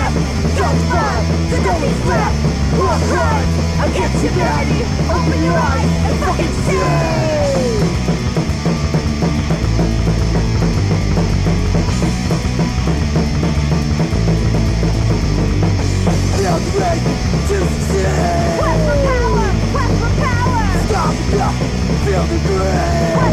left. Guns fire, so nothing's left. Walk hard against humanity. Open your eyes and fucking see. Feel the rage to succeed. Quest for power, quest for power. Stop enough, feel the greed.